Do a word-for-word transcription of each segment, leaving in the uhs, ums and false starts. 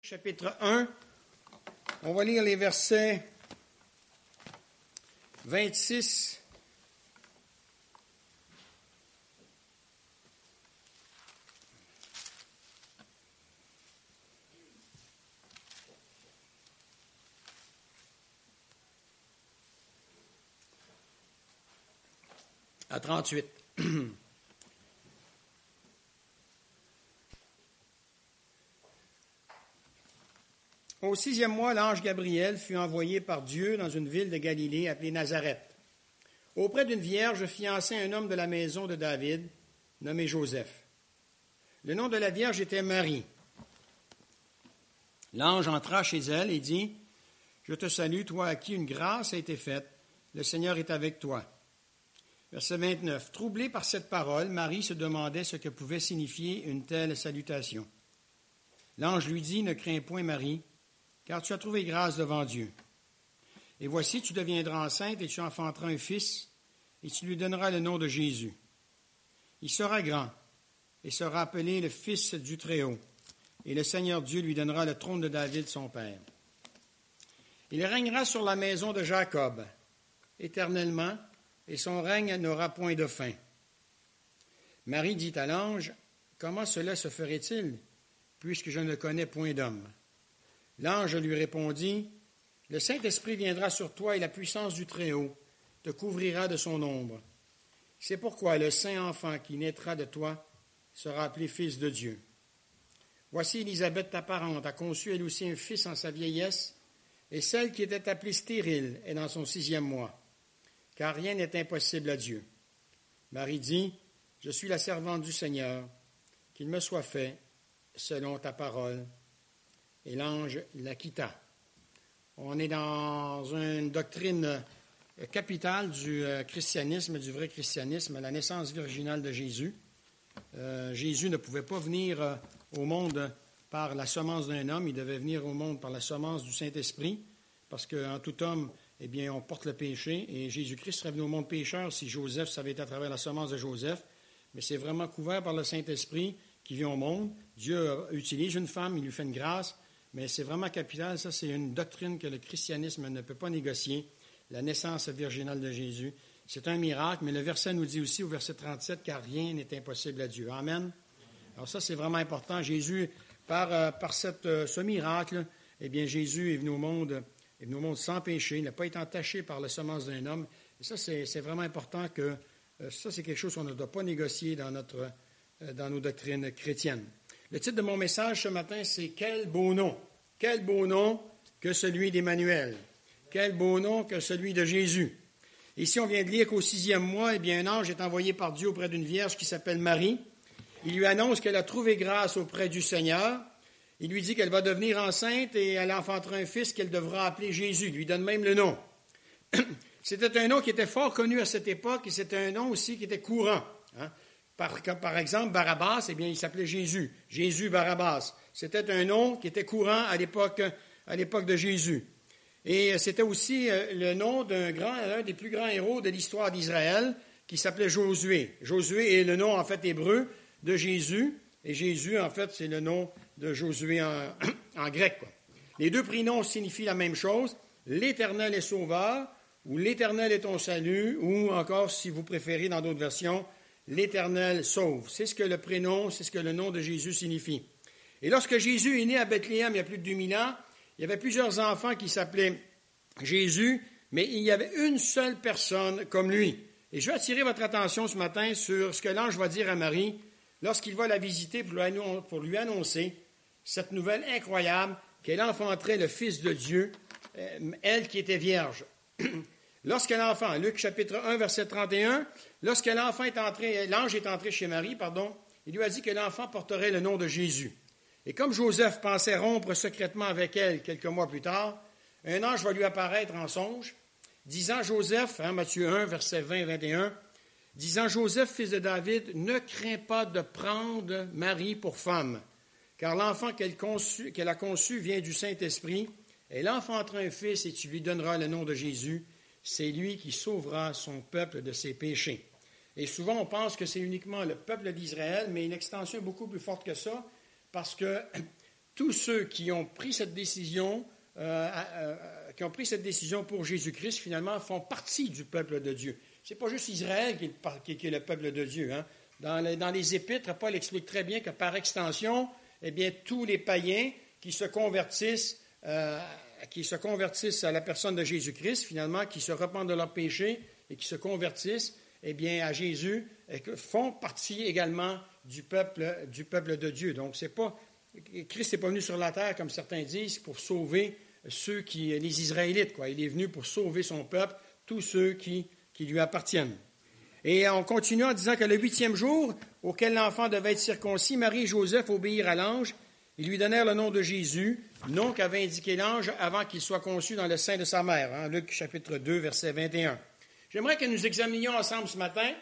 Chapitre un, on va lire les versets vingt-six à trente-huit. Au sixième mois, l'ange Gabriel fut envoyé par Dieu dans une ville de Galilée appelée Nazareth, auprès d'une vierge fiancée à un homme de la maison de David, nommé Joseph. Le nom de la vierge était Marie. L'ange entra chez elle et dit, « Je te salue, toi à qui une grâce a été faite, le Seigneur est avec toi. » Verset vingt-neuf. Troublée par cette parole, Marie se demandait ce que pouvait signifier une telle salutation. L'ange lui dit, « Ne crains point, Marie, car tu as trouvé grâce devant Dieu. Et voici, tu deviendras enceinte et tu enfanteras un fils, et tu lui donneras le nom de Jésus. Il sera grand et sera appelé le Fils du Très-Haut, et le Seigneur Dieu lui donnera le trône de David, son père. Il régnera sur la maison de Jacob éternellement, et son règne n'aura point de fin. » Marie dit à l'ange, « Comment cela se ferait-il, puisque je ne connais point d'homme? » L'ange lui répondit, « Le Saint-Esprit viendra sur toi et la puissance du Très-Haut te couvrira de son ombre. C'est pourquoi le saint enfant qui naîtra de toi sera appelé Fils de Dieu. Voici Élisabeth, ta parente, a conçu elle aussi un fils en sa vieillesse, et celle qui était appelée stérile est dans son sixième mois, car rien n'est impossible à Dieu. » Marie dit, « Je suis la servante du Seigneur, qu'il me soit fait selon ta parole. » Et l'ange la quitta. On est dans une doctrine capitale du christianisme, du vrai christianisme, la naissance virginale de Jésus. Euh, Jésus ne pouvait pas venir au monde par la semence d'un homme, il devait venir au monde par la semence du Saint-Esprit, parce qu'en tout homme, eh bien, on porte le péché, et Jésus-Christ serait venu au monde pécheur si Joseph, ça avait été à travers la semence de Joseph, mais c'est vraiment couvert par le Saint-Esprit qui vient au monde. Dieu utilise une femme, il lui fait une grâce, mais c'est vraiment capital, ça c'est une doctrine que le christianisme ne peut pas négocier, la naissance virginale de Jésus. C'est un miracle, mais le verset nous dit aussi au verset trente-sept, « Car rien n'est impossible à Dieu. » Amen. Alors ça c'est vraiment important. Jésus, par, euh, par cette, euh, ce miracle, eh bien Jésus est venu au monde, est venu au monde sans péché, il n'a pas été entaché par la semence d'un homme. Et ça c'est, c'est vraiment important que, euh, ça c'est quelque chose qu'on ne doit pas négocier dans, notre, euh, dans nos doctrines chrétiennes. Le titre de mon message ce matin, c'est « Quel beau nom! Quel beau nom que celui d'Emmanuel! Quel beau nom que celui de Jésus! » Ici, on vient de lire qu'au sixième mois, eh bien, un ange est envoyé par Dieu auprès d'une vierge qui s'appelle Marie. Il lui annonce qu'elle a trouvé grâce auprès du Seigneur. Il lui dit qu'elle va devenir enceinte et elle enfantera un fils qu'elle devra appeler Jésus. Il lui donne même le nom. C'était un nom qui était fort connu à cette époque et c'était un nom aussi qui était courant. Hein? Par, par exemple, Barabbas, eh bien, il s'appelait Jésus. Jésus Barabbas. C'était un nom qui était courant à l'époque, à l'époque de Jésus. Et c'était aussi le nom d'un grand, un des plus grands héros de l'histoire d'Israël, qui s'appelait Josué. Josué est le nom, en fait, hébreu de Jésus. Et Jésus, en fait, c'est le nom de Josué en, en grec, quoi. Les deux prénoms signifient la même chose. L'Éternel est sauveur, ou l'Éternel est ton salut, ou encore, si vous préférez, dans d'autres versions, l'Éternel sauve. C'est ce que le prénom, c'est ce que le nom de Jésus signifie. Et lorsque Jésus est né à Bethléem il y a plus de deux mille ans, il y avait plusieurs enfants qui s'appelaient Jésus, mais il y avait une seule personne comme lui. Et je veux attirer votre attention ce matin sur ce que l'ange va dire à Marie lorsqu'il va la visiter pour lui annoncer cette nouvelle incroyable qu'elle enfanterait le Fils de Dieu, elle qui était vierge. Lorsque l'enfant, Luc chapitre un, verset trente et un, lorsque l'enfant est entré, l'ange est entré chez Marie, pardon, il lui a dit que l'enfant porterait le nom de Jésus. Et comme Joseph pensait rompre secrètement avec elle quelques mois plus tard, un ange va lui apparaître en songe, disant Joseph, hein, Matthieu un, verset vingt et vingt et un, disant Joseph, fils de David, ne crains pas de prendre Marie pour femme, car l'enfant qu'elle, conçu, qu'elle a conçu vient du Saint-Esprit, elle enfantera un fils et tu lui donneras le nom de Jésus. C'est lui qui sauvera son peuple de ses péchés. Et souvent, on pense que c'est uniquement le peuple d'Israël, mais une extension beaucoup plus forte que ça, parce que tous ceux qui ont pris cette décision, euh, euh, qui ont pris cette décision pour Jésus-Christ, finalement, font partie du peuple de Dieu. Ce n'est pas juste Israël qui est, qui est le peuple de Dieu. Hein. Dans, les, dans les Épîtres, Paul explique très bien que par extension, eh bien, tous les païens qui se convertissent, euh, qui se convertissent à la personne de Jésus-Christ, finalement, qui se repentent de leurs péchés et qui se convertissent, eh bien, à Jésus, font partie également du peuple, du peuple de Dieu. Donc, c'est pas, Christ n'est pas venu sur la terre, comme certains disent, pour sauver ceux qui, les Israélites, quoi. Il est venu pour sauver son peuple, tous ceux qui, qui lui appartiennent. Et on continue en disant que le huitième jour, auquel l'enfant devait être circoncis, Marie et Joseph obéirent à l'ange. Ils lui donnèrent le nom de Jésus, nom qu'avait indiqué l'ange avant qu'il soit conçu dans le sein de sa mère. Hein, Luc chapitre deux, verset vingt et un. J'aimerais que nous examinions ensemble ce matin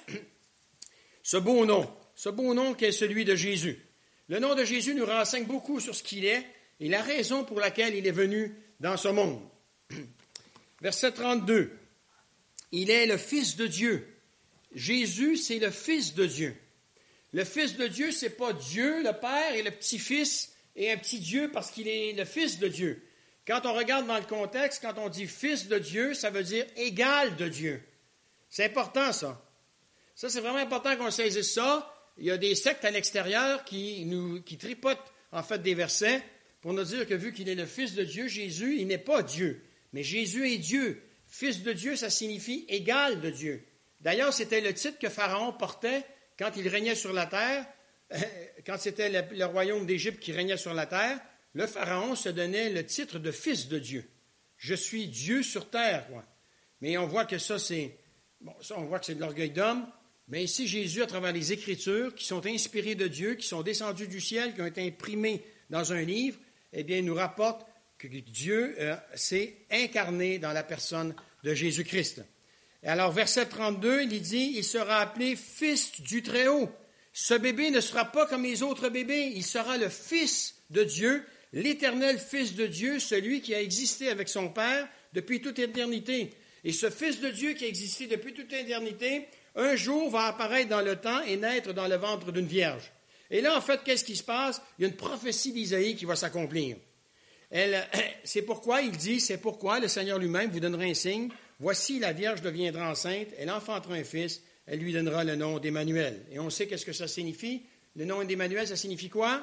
ce beau nom, ce beau nom qui est celui de Jésus. Le nom de Jésus nous renseigne beaucoup sur ce qu'il est et la raison pour laquelle il est venu dans ce monde. Verset trente-deux. Il est le Fils de Dieu. Jésus, c'est le Fils de Dieu. Le Fils de Dieu, ce n'est pas Dieu, le Père, et le petit-fils, et un petit Dieu parce qu'il est le Fils de Dieu. Quand on regarde dans le contexte, quand on dit Fils de Dieu, ça veut dire égal de Dieu. C'est important, ça. Ça, c'est vraiment important qu'on saisisse ça. Il y a des sectes à l'extérieur qui, nous, qui tripotent, en fait, des versets pour nous dire que vu qu'il est le Fils de Dieu, Jésus, il n'est pas Dieu. Mais Jésus est Dieu. Fils de Dieu, ça signifie égal de Dieu. D'ailleurs, c'était le titre que Pharaon portait quand il régnait sur la terre, quand c'était le, le royaume d'Égypte qui régnait sur la terre. Le Pharaon se donnait le titre de Fils de Dieu. Je suis Dieu sur terre, quoi. Mais on voit que ça, c'est, bon, ça, on voit que c'est de l'orgueil d'homme. Mais ici, Jésus, à travers les Écritures, qui sont inspirées de Dieu, qui sont descendues du ciel, qui ont été imprimées dans un livre, eh bien, il nous rapporte que Dieu euh, s'est incarné dans la personne de Jésus-Christ. Et alors, verset trente-deux, il dit, « Il sera appelé Fils du Très-Haut. Ce bébé ne sera pas comme les autres bébés, il sera le Fils de Dieu, l'éternel Fils de Dieu, celui qui a existé avec son Père depuis toute éternité. Et ce Fils de Dieu qui a existé depuis toute éternité, un jour va apparaître dans le temps et naître dans le ventre d'une vierge. » Et là, en fait, qu'est-ce qui se passe? Il y a une prophétie d'Isaïe qui va s'accomplir. Elle, c'est pourquoi, il dit, c'est pourquoi le Seigneur lui-même vous donnera un signe. Voici, la Vierge deviendra enceinte, elle enfantera un fils, elle lui donnera le nom d'Emmanuel. Et on sait qu'est-ce que ça signifie. Le nom d'Emmanuel, ça signifie quoi?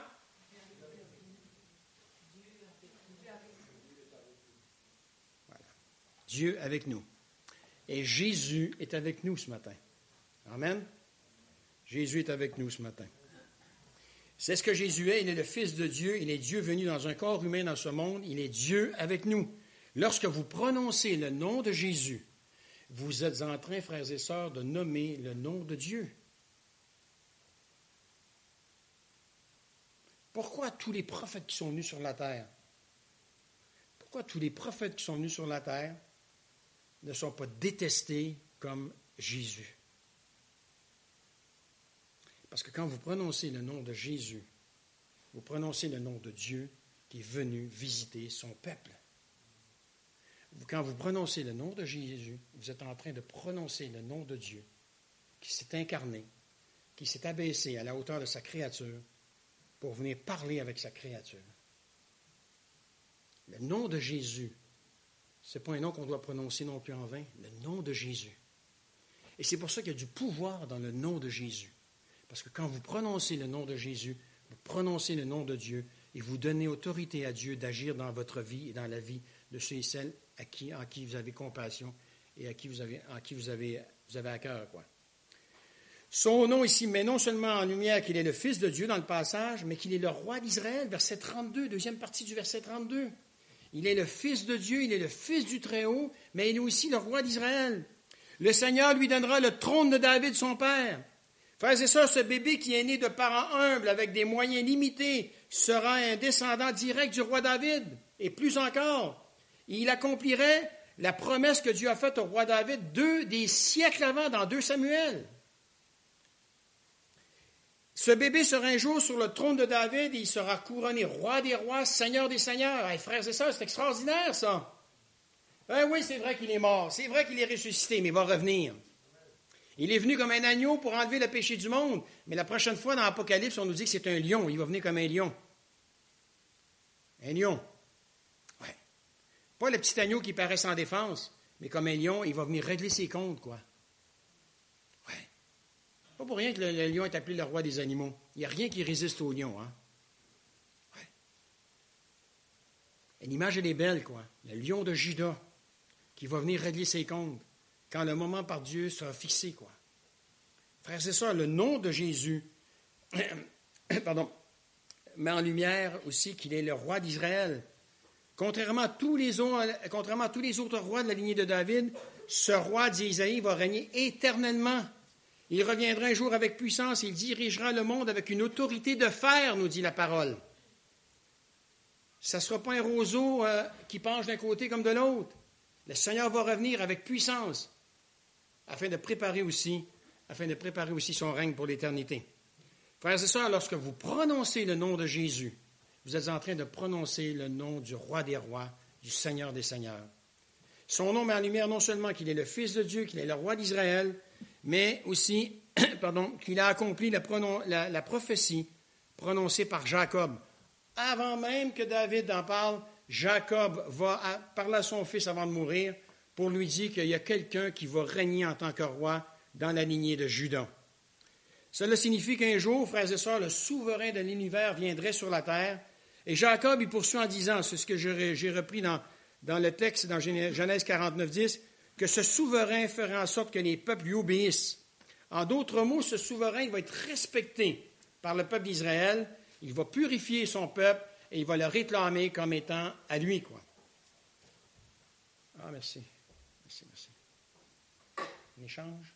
Voilà. Dieu avec nous. Et Jésus est avec nous ce matin. Amen. Jésus est avec nous ce matin. C'est ce que Jésus est. Il est le Fils de Dieu. Il est Dieu venu dans un corps humain dans ce monde. Il est Dieu avec nous. Lorsque vous prononcez le nom de Jésus, vous êtes en train, frères et sœurs, de nommer le nom de Dieu. Pourquoi tous les prophètes qui sont venus sur la terre, pourquoi tous les prophètes qui sont venus sur la terre ne sont pas détestés comme Jésus? Parce que quand vous prononcez le nom de Jésus, vous prononcez le nom de Dieu qui est venu visiter son peuple. Quand vous prononcez le nom de Jésus, vous êtes en train de prononcer le nom de Dieu qui s'est incarné, qui s'est abaissé à la hauteur de sa créature pour venir parler avec sa créature. Le nom de Jésus, ce n'est pas un nom qu'on doit prononcer non plus en vain, le nom de Jésus. Et c'est pour ça qu'il y a du pouvoir dans le nom de Jésus. Parce que quand vous prononcez le nom de Jésus, vous prononcez le nom de Dieu et vous donnez autorité à Dieu d'agir dans votre vie et dans la vie de ceux et celles à qui, en qui vous avez compassion et à qui vous avez, en qui vous avez, vous avez à cœur, quoi. Son nom ici met non seulement en lumière qu'il est le Fils de Dieu dans le passage, mais qu'il est le roi d'Israël, verset trente-deux, deuxième partie du verset trente-deux. Il est le Fils de Dieu, il est le Fils du Très-Haut, mais il est aussi le roi d'Israël. Le Seigneur lui donnera le trône de David, son père. Frères et sœurs, ce bébé qui est né de parents humbles avec des moyens limités sera un descendant direct du roi David. Et plus encore, il accomplirait la promesse que Dieu a faite au roi David deux des siècles avant, dans deux Samuel. Ce bébé sera un jour sur le trône de David et il sera couronné roi des rois, seigneur des seigneurs. Hey, frères et sœurs, c'est extraordinaire, ça. Ben oui, c'est vrai qu'il est mort, c'est vrai qu'il est ressuscité, mais il va revenir. Il est venu comme un agneau pour enlever le péché du monde. Mais la prochaine fois, dans l'Apocalypse, on nous dit que c'est un lion. Il va venir comme un lion. Un lion. Ouais. Pas le petit agneau qui paraît sans défense, mais comme un lion, il va venir régler ses comptes, quoi. Ouais. Pas pour rien que le, le lion est appelé le roi des animaux. Il n'y a rien qui résiste au lion, hein. Ouais. L'image, elle est belle, quoi. Le lion de Juda qui va venir régler ses comptes quand le moment par Dieu sera fixé, quoi. Frères et sœurs, le nom de Jésus, pardon, met en lumière aussi qu'il est le roi d'Israël. Contrairement à, tous les autres, contrairement à tous les autres rois de la lignée de David, ce roi, dit Isaïe, va régner éternellement. Il reviendra un jour avec puissance, il dirigera le monde avec une autorité de fer, nous dit la parole. Ça ne sera pas un roseau euh, qui penche d'un côté comme de l'autre. Le Seigneur va revenir avec puissance afin de préparer aussi, afin de préparer aussi son règne pour l'éternité. Frères et sœurs, lorsque vous prononcez le nom de Jésus, vous êtes en train de prononcer le nom du roi des rois, du Seigneur des seigneurs. Son nom met en lumière non seulement qu'il est le Fils de Dieu, qu'il est le roi d'Israël, mais aussi pardon, qu'il a accompli la, pronon- la, la prophétie prononcée par Jacob. Avant même que David en parle, Jacob va à, parler à son fils avant de mourir pour lui dire qu'il y a quelqu'un qui va régner en tant que roi dans la lignée de Juda. Cela signifie qu'un jour, frères et sœurs, le souverain de l'univers viendrait sur la terre. Et Jacob, il poursuit en disant, c'est ce que j'ai repris dans, dans le texte, dans Genèse quarante-neuf, dix, que ce souverain ferait en sorte que les peuples lui obéissent. En d'autres mots, ce souverain il va être respecté par le peuple d'Israël, il va purifier son peuple et il va le réclamer comme étant à lui, quoi. Ah, merci. Merci, merci. Un échange?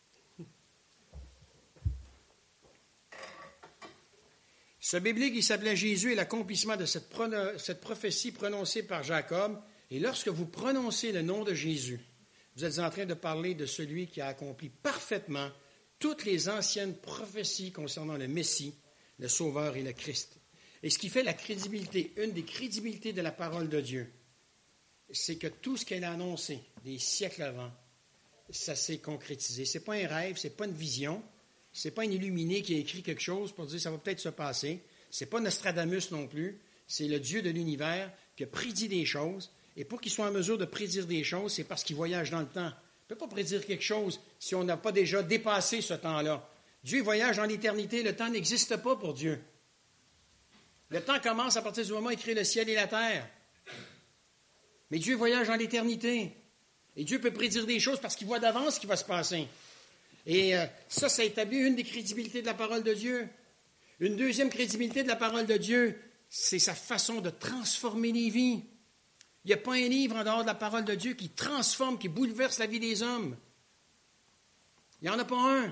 Ce biblique, il s'appelait Jésus et l'accomplissement de cette, prono- cette prophétie prononcée par Jacob. Et lorsque vous prononcez le nom de Jésus, vous êtes en train de parler de celui qui a accompli parfaitement toutes les anciennes prophéties concernant le Messie, le Sauveur et le Christ. Et ce qui fait la crédibilité, une des crédibilités de la parole de Dieu, c'est que tout ce qu'elle a annoncé des siècles avant, ça s'est concrétisé. Ce n'est pas un rêve, ce n'est pas une vision, ce n'est pas un illuminé qui a écrit quelque chose pour dire ça va peut-être se passer. Ce n'est pas Nostradamus non plus. C'est le Dieu de l'univers qui a prédit des choses. Et pour qu'il soit en mesure de prédire des choses, c'est parce qu'il voyage dans le temps. On ne peut pas prédire quelque chose si on n'a pas déjà dépassé ce temps-là. Dieu voyage dans l'éternité. Le temps n'existe pas pour Dieu. Le temps commence à partir du moment où il crée le ciel et la terre. Mais Dieu voyage dans l'éternité. Et Dieu peut prédire des choses parce qu'il voit d'avance ce qui va se passer. Et euh, ça, ça établit une des crédibilités de la parole de Dieu. Une deuxième crédibilité de la parole de Dieu, c'est sa façon de transformer les vies. Il n'y a pas un livre en dehors de la parole de Dieu qui transforme, qui bouleverse la vie des hommes. Il n'y en a pas un.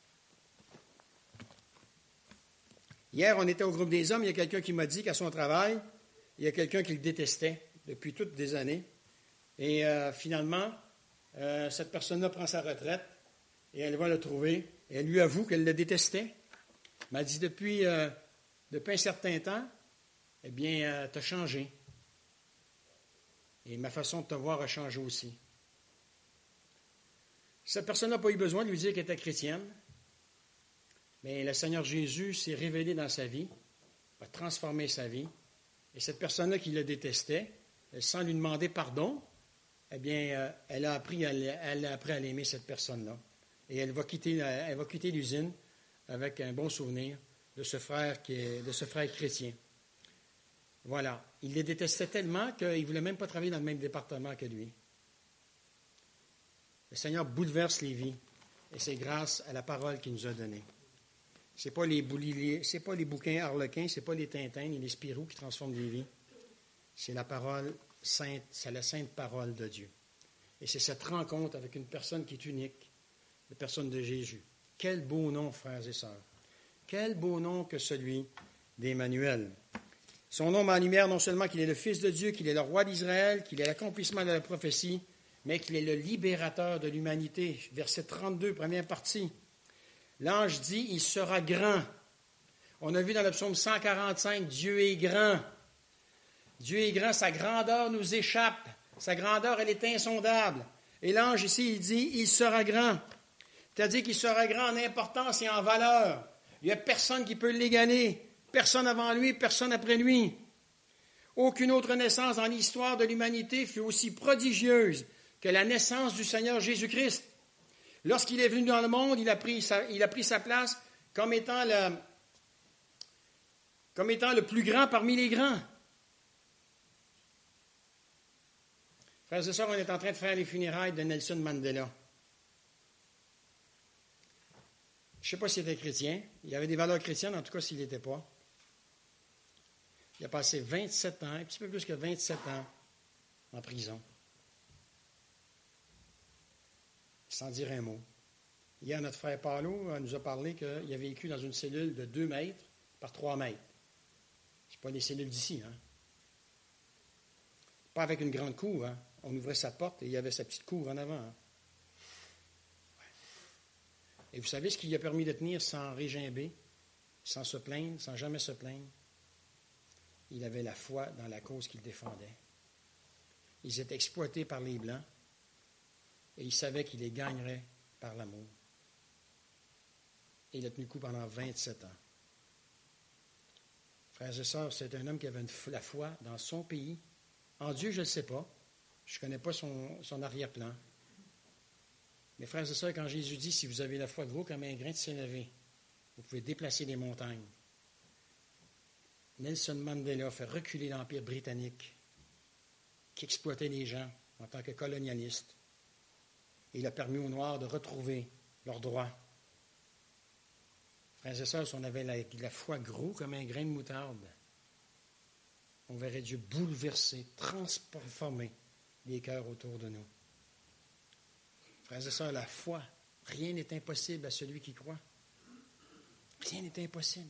Hier, on était au groupe des hommes, il y a quelqu'un qui m'a dit qu'à son travail, il y a quelqu'un qui le détestait depuis toutes des années. Et euh, finalement, euh, cette personne-là prend sa retraite et elle va le trouver. Et elle lui avoue qu'elle le détestait. Elle m'a dit, depuis, euh, depuis un certain temps, eh bien, euh, tu as changé. Et ma façon de te voir a changé aussi. Cette personne n'a pas eu besoin de lui dire qu'elle était chrétienne. Mais le Seigneur Jésus s'est révélé dans sa vie, a transformé sa vie. Et cette personne-là qui le détestait, sans lui demander pardon, eh bien, euh, elle a appris à, elle a appris à l'aimer, cette personne-là. Et elle va quitter, elle va quitter l'usine avec un bon souvenir de ce frère qui est, de ce frère chrétien. Voilà. Il les détestait tellement qu'il ne voulait même pas travailler dans le même département que lui. Le Seigneur bouleverse les vies et c'est grâce à la parole qu'il nous a donnée. Ce n'est pas les, boulis, c'est pas les bouquins harlequins, ce n'est pas les Tintins ni les Spirou qui transforment les vies. C'est la parole sainte, c'est la sainte parole de Dieu. Et c'est cette rencontre avec une personne qui est unique, la personne de Jésus. Quel beau nom, frères et sœurs. Quel beau nom que celui d'Emmanuel. Son nom met en lumière non seulement qu'il est le Fils de Dieu, qu'il est le roi d'Israël, qu'il est l'accomplissement de la prophétie, mais qu'il est le libérateur de l'humanité. Verset trente-deux, première partie. L'ange dit, il sera grand. On a vu dans le psaume cent quarante-cinq, Dieu est grand. Dieu est grand, sa grandeur nous échappe. Sa grandeur, elle est insondable. Et l'ange ici, il dit, il sera grand. C'est-à-dire qu'il sera grand en importance et en valeur. Il n'y a personne qui peut l'égaler. Personne avant lui, personne après lui. Aucune autre naissance dans l'histoire de l'humanité fut aussi prodigieuse que la naissance du Seigneur Jésus-Christ. Lorsqu'il est venu dans le monde, il a pris sa, il a pris sa place comme étant, le, comme étant le plus grand parmi les grands. Frères et sœurs, on est en train de faire les funérailles de Nelson Mandela. Je ne sais pas s'il était chrétien. Il avait des valeurs chrétiennes, en tout cas s'il n'était pas. Il a passé vingt-sept ans, un petit peu plus que vingt-sept ans en prison. Sans dire un mot. Hier, notre frère Paulo nous a parlé qu'il avait vécu dans une cellule de deux mètres par trois mètres. Ce n'est pas les cellules d'ici, hein? Pas avec une grande cour, hein? On ouvrait sa porte et il y avait sa petite cour en avant. Hein? Ouais. Et vous savez ce qui lui a permis de tenir sans régimber, sans se plaindre, sans jamais se plaindre? Il avait la foi dans la cause qu'il défendait. Ils étaient exploités par les Blancs et il savait qu'il les gagnerait par l'amour. Et il a tenu coup pendant vingt-sept ans. Frères et sœurs, c'est un homme qui avait une, la foi dans son pays. En Dieu, je ne le sais pas. Je ne connais pas son, son arrière-plan. Mais frères et sœurs, quand Jésus dit, si vous avez la foi gros comme un grain de sénévé, vous pouvez déplacer les montagnes. Nelson Mandela fait reculer l'Empire britannique qui exploitait les gens en tant que colonialiste. Et il a permis aux Noirs de retrouver leurs droits. Frères et sœurs, si on avait la, la foi gros comme un grain de moutarde, on verrait Dieu bouleverser, transformer les cœurs autour de nous. Frères et sœurs, la foi, rien n'est impossible à celui qui croit. Rien n'est impossible.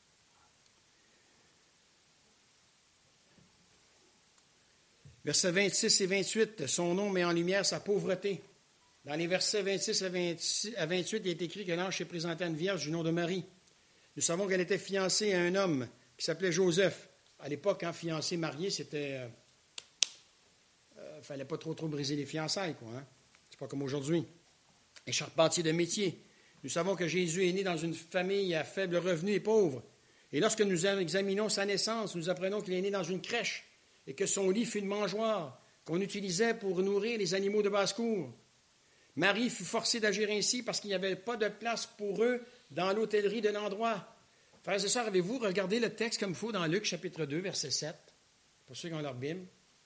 Versets vingt-six et vingt-huit, son nom met en lumière sa pauvreté. Dans les versets vingt-six à vingt-huit, il est écrit que l'ange s'est présenté à une vierge du nom de Marie. Nous savons qu'elle était fiancée à un homme qui s'appelait Joseph. À l'époque, quand fiancé, marié, c'était... Il euh, ne fallait pas trop, trop briser les fiançailles, quoi. Hein? C'est pas comme aujourd'hui. Un charpentier de métier. Nous savons que Jésus est né dans une famille à faible revenu et pauvre. Et lorsque nous examinons sa naissance, nous apprenons qu'il est né dans une crèche et que son lit fut une mangeoire qu'on utilisait pour nourrir les animaux de basse-cour. Marie fut forcée d'agir ainsi parce qu'il n'y avait pas de place pour eux dans l'hôtellerie de l'endroit. Frères et sœurs, avez-vous regardé le texte comme il faut dans Luc chapitre deux, verset sept, pour ceux qui ont leur Bible?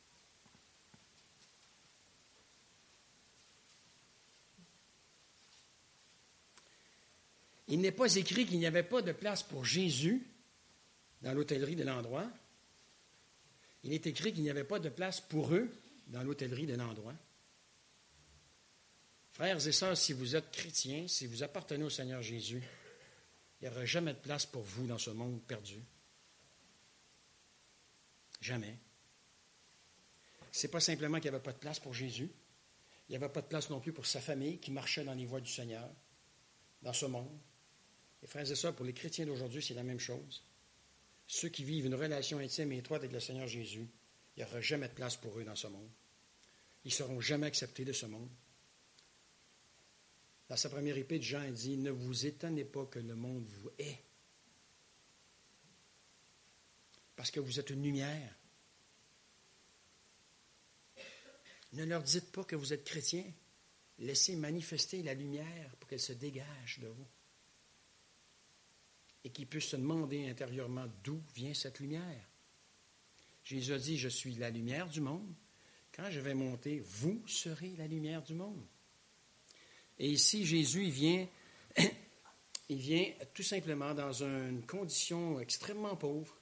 Il n'est pas écrit qu'il n'y avait pas de place pour Jésus dans l'hôtellerie de l'endroit. Il est écrit qu'il n'y avait pas de place pour eux dans l'hôtellerie de l'endroit. Frères et sœurs, si vous êtes chrétiens, si vous appartenez au Seigneur Jésus, il n'y aura jamais de place pour vous dans ce monde perdu. Jamais. Ce n'est pas simplement qu'il n'y avait pas de place pour Jésus. Il n'y avait pas de place non plus pour sa famille qui marchait dans les voies du Seigneur, dans ce monde. Et frères et sœurs, pour les chrétiens d'aujourd'hui, c'est la même chose. Ceux qui vivent une relation intime et étroite avec le Seigneur Jésus, il n'y aura jamais de place pour eux dans ce monde. Ils ne seront jamais acceptés de ce monde. Dans sa première épître, Jean dit « Ne vous étonnez pas que le monde vous hait, parce que vous êtes une lumière. Ne leur dites pas que vous êtes chrétien. Laissez manifester la lumière pour qu'elle se dégage de vous. Et qu'ils puissent se demander intérieurement d'où vient cette lumière. Jésus a dit « Je suis la lumière du monde. Quand je vais monter, vous serez la lumière du monde. » Et ici, Jésus, il vient, il vient tout simplement dans une condition extrêmement pauvre.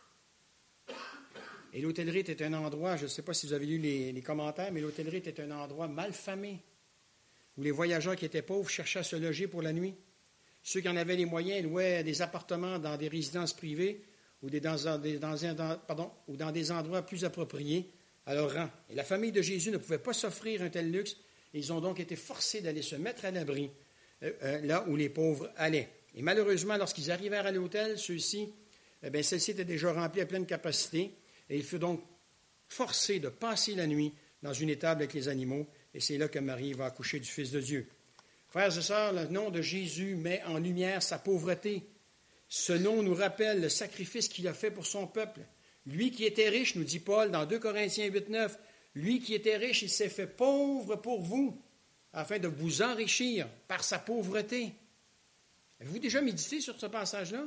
Et l'hôtellerie était un endroit, je ne sais pas si vous avez lu les, les commentaires, mais l'hôtellerie était un endroit mal famé, où les voyageurs qui étaient pauvres cherchaient à se loger pour la nuit. Ceux qui en avaient les moyens louaient des appartements dans des résidences privées ou, des, dans, des, dans, dans, pardon, ou dans des endroits plus appropriés à leur rang. Et la famille de Jésus ne pouvait pas s'offrir un tel luxe. Ils ont donc été forcés d'aller se mettre à l'abri euh, euh, là où les pauvres allaient. Et malheureusement, lorsqu'ils arrivèrent à l'hôtel, ceux-ci, eh bien, celle-ci était déjà remplie à pleine capacité. Et ils furent donc forcés de passer la nuit dans une étable avec les animaux. Et c'est là que Marie va accoucher du Fils de Dieu. Frères et sœurs, le nom de Jésus met en lumière sa pauvreté. Ce nom nous rappelle le sacrifice qu'il a fait pour son peuple. Lui qui était riche, nous dit Paul dans deux Corinthiens huit, neuf, lui qui était riche, il s'est fait pauvre pour vous, afin de vous enrichir par sa pauvreté. Avez-vous déjà médité sur ce passage-là?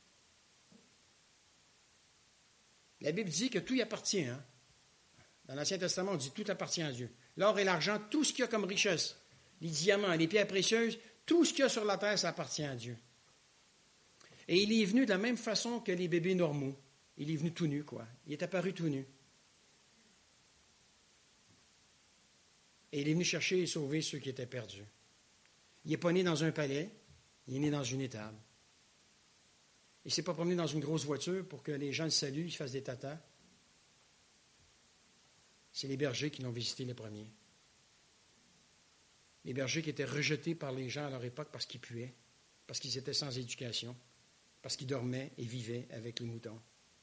La Bible dit que tout y appartient. Hein? Dans l'Ancien Testament, on dit tout appartient à Dieu. L'or et l'argent, tout ce qu'il y a comme richesse, les diamants, les pierres précieuses, tout ce qu'il y a sur la terre, ça appartient à Dieu. Et il est venu de la même façon que les bébés normaux. Il est venu tout nu, quoi. Il est apparu tout nu. Et il est venu chercher et sauver ceux qui étaient perdus. Il n'est pas né dans un palais, il est né dans une étable. Il ne s'est pas promené dans une grosse voiture pour que les gens le saluent, ils fassent des tatas. C'est les bergers qui l'ont visité les premiers. Les bergers qui étaient rejetés par les gens à leur époque parce qu'ils puaient, parce qu'ils étaient sans éducation, parce qu'ils dormaient et vivaient avec les moutons.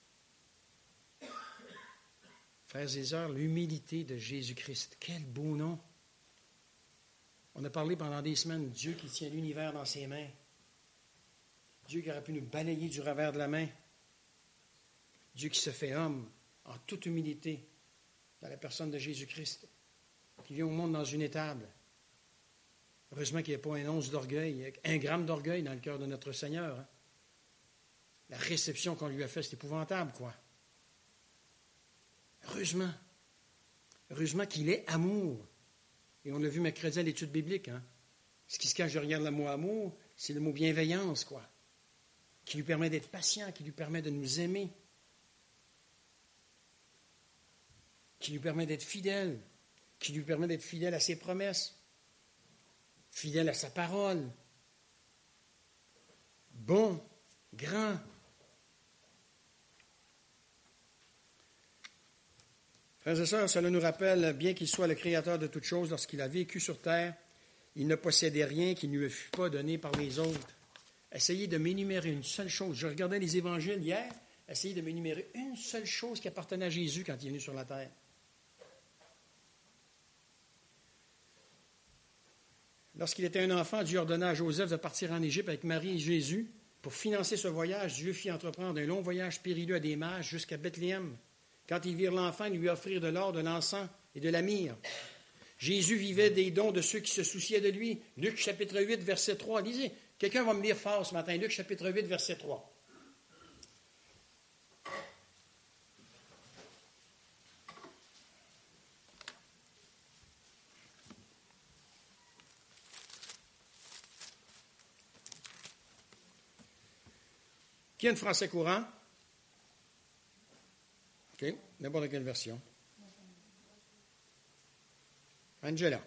Frères et sœurs, l'humilité de Jésus-Christ, quel beau nom! On a parlé pendant des semaines, Dieu qui tient l'univers dans ses mains. Dieu qui aurait pu nous balayer du revers de la main. Dieu qui se fait homme en toute humilité dans la personne de Jésus-Christ, qui vient au monde dans une étable. Heureusement qu'il n'y a pas un once d'orgueil, un gramme d'orgueil dans le cœur de notre Seigneur. Hein. La réception qu'on lui a faite, c'est épouvantable, quoi. Heureusement. Heureusement qu'il est amour. Et on l'a vu mercredi à l'étude biblique. Hein. Ce qui se cache derrière le mot amour, c'est le mot bienveillance, quoi. Qui lui permet d'être patient, qui lui permet de nous aimer, qui lui permet d'être fidèle, qui lui permet d'être fidèle à ses promesses, fidèle à sa parole. Bon, grand. Frères et sœurs, cela nous rappelle, bien qu'il soit le créateur de toutes choses, lorsqu'il a vécu sur terre, il ne possédait rien qui ne lui fût pas donné par les autres. Essayez de m'énumérer une seule chose. Je regardais les évangiles hier, essayez de m'énumérer une seule chose qui appartenait à Jésus quand il est venu sur la terre. Lorsqu'il était un enfant, Dieu ordonna à Joseph de partir en Égypte avec Marie et Jésus. Pour financer ce voyage, Dieu fit entreprendre un long voyage périlleux à des mages jusqu'à Bethléem. Quand ils virent l'enfant, ils lui offrirent de l'or, de l'encens et de la myrrhe. Jésus vivait des dons de ceux qui se souciaient de lui. Luc chapitre huit, verset trois. Lisez, quelqu'un va me lire fort ce matin. Luc chapitre huit, verset trois. Qui a une français courant? OK. N'importe quelle version. Angela.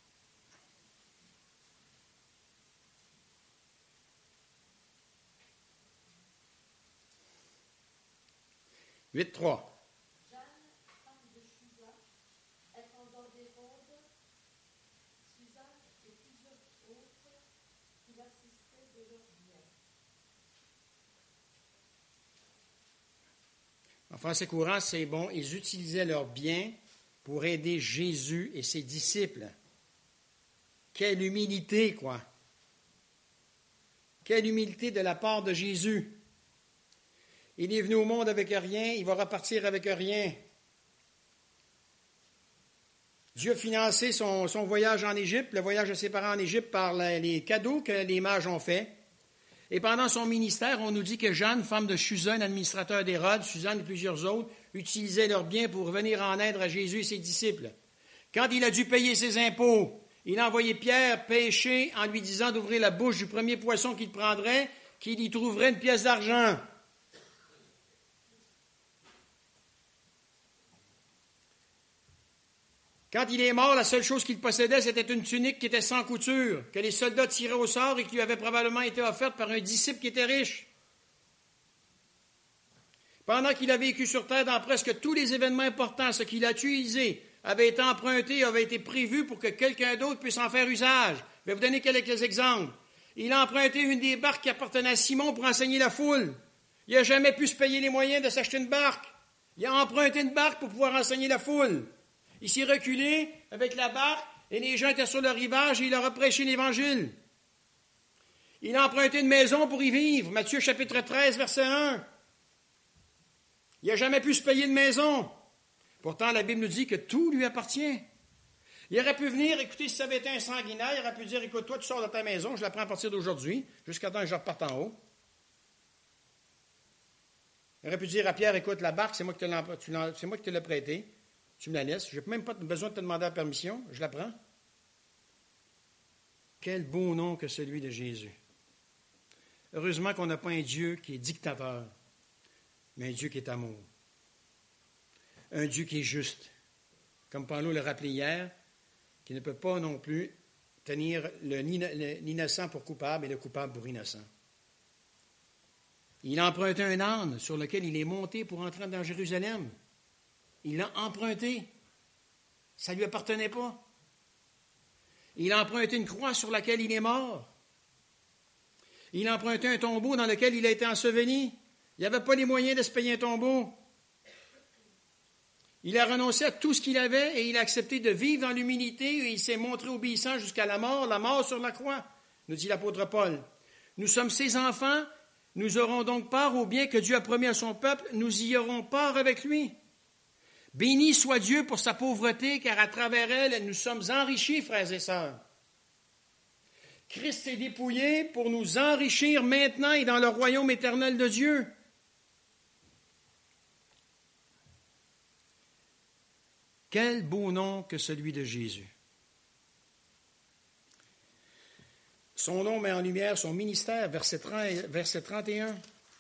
huit trois. Jeanne, femme de Chuza, étant dans des rondes, Chuza et plusieurs autres qui l'assistaient de leurs biens. En français courant, c'est bon, ils utilisaient leurs biens pour aider Jésus et ses disciples. Quelle humilité, quoi! Quelle humilité de la part de Jésus! Il est venu au monde avec rien, il va repartir avec rien. Dieu a financé son, son voyage en Égypte, le voyage de ses parents en Égypte par les, les cadeaux que les mages ont faits. Et pendant son ministère, on nous dit que Jeanne, femme de Chuza, un administrateur d'Hérode, Suzanne et plusieurs autres, utilisaient leurs biens pour venir en aide à Jésus et ses disciples. Quand il a dû payer ses impôts, il a envoyé Pierre pêcher en lui disant d'ouvrir la bouche du premier poisson qu'il prendrait, qu'il y trouverait une pièce d'argent. Quand il est mort, la seule chose qu'il possédait, c'était une tunique qui était sans couture, que les soldats tiraient au sort et qui lui avait probablement été offerte par un disciple qui était riche. Pendant qu'il a vécu sur terre, dans presque tous les événements importants, ce qu'il a utilisé avait été emprunté, avait été prévu pour que quelqu'un d'autre puisse en faire usage. Je vais vous donner quelques exemples. Il a emprunté une des barques qui appartenait à Simon pour enseigner la foule. Il n'a jamais pu se payer les moyens de s'acheter une barque. Il a emprunté une barque pour pouvoir enseigner la foule. Il s'est reculé avec la barque et les gens étaient sur le rivage et il leur a prêché l'Évangile. Il a emprunté une maison pour y vivre. Matthieu chapitre treize, verset un. Il n'a jamais pu se payer de maison. Pourtant, la Bible nous dit que tout lui appartient. Il aurait pu venir, écoutez, si ça avait été un sanguinaire, il aurait pu dire, écoute, toi, tu sors de ta maison, je la prends à partir d'aujourd'hui, jusqu'à temps que je reparte en haut. Il aurait pu dire à Pierre, écoute, la barque, c'est moi qui te l'ai, c'est moi qui te l'ai prêtée, tu me la laisses, je n'ai même pas besoin de te demander la permission, je la prends. Quel beau nom que celui de Jésus. Heureusement qu'on n'a pas un Dieu qui est dictateur, mais un Dieu qui est amour. Un Dieu qui est juste. Comme Paulo l'a rappelé hier, qui ne peut pas non plus tenir le, l'innocent pour coupable et le coupable pour innocent. Il a emprunté un âne sur lequel il est monté pour entrer dans Jérusalem. Il l'a emprunté. Ça ne lui appartenait pas. Il a emprunté une croix sur laquelle il est mort. Il a emprunté un tombeau dans lequel il a été enseveli. Il n'avait pas les moyens de se payer un tombeau. Il a renoncé à tout ce qu'il avait et il a accepté de vivre dans l'humilité et il s'est montré obéissant jusqu'à la mort, la mort sur la croix, nous dit l'apôtre Paul. Nous sommes ses enfants, nous aurons donc part au bien que Dieu a promis à son peuple, nous y aurons part avec lui. Béni soit Dieu pour sa pauvreté, car à travers elle, nous sommes enrichis, frères et sœurs. Christ s'est dépouillé pour nous enrichir maintenant et dans le royaume éternel de Dieu. Quel beau nom que celui de Jésus. Son nom met en lumière son ministère, verset trente et un.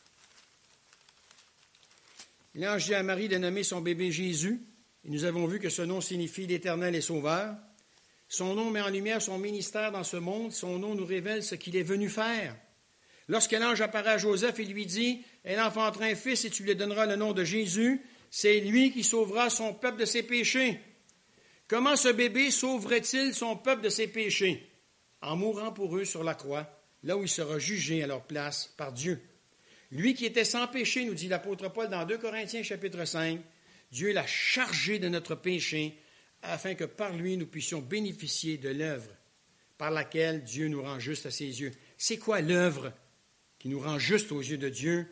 L'ange dit à Marie de nommer son bébé Jésus, et nous avons vu que ce nom signifie l'Éternel est sauveur. Son nom met en lumière son ministère dans ce monde, son nom nous révèle ce qu'il est venu faire. Lorsque l'ange apparaît à Joseph et lui dit « Elle enfantera un fils et tu lui donneras le nom de Jésus », c'est lui qui sauvera son peuple de ses péchés. Comment ce bébé sauverait-il son peuple de ses péchés? En mourant pour eux sur la croix, là où il sera jugé à leur place par Dieu. Lui qui était sans péché, nous dit l'apôtre Paul dans deux Corinthiens chapitre cinq, Dieu l'a chargé de notre péché afin que par lui nous puissions bénéficier de l'œuvre par laquelle Dieu nous rend juste à ses yeux. C'est quoi l'œuvre qui nous rend juste aux yeux de Dieu?